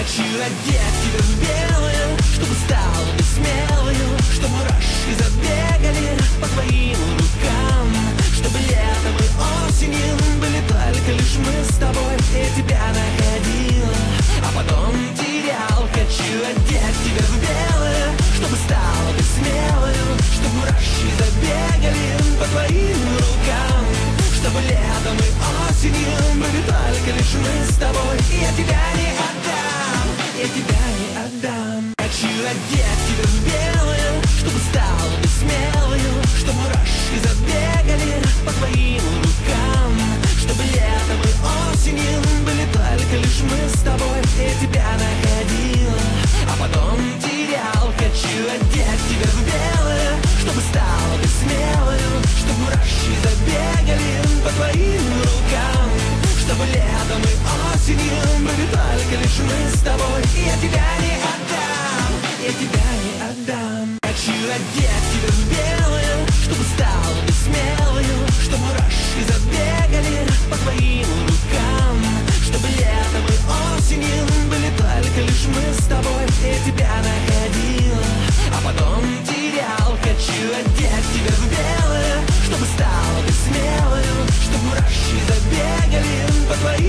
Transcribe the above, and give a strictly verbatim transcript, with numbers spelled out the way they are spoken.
Хочу одеть тебя в белое, чтобы стал ты смелою, чтобы мурашки забегали по твоим рукам, чтобы летом и осенью были только лишь мы с тобой. Я тебя находил, а потом терял. Хочу одеть тебя в белое, чтобы стал ты смелою, чтобы мурашки забегали по твоим рукам, чтобы летом и осенью были только лишь мы с тобой. Я тебя не отдам, я тебя не отдам. Хочу одеть тебя в белое, чтобы стал ты смелою, чтобы мурашки забегали по твоим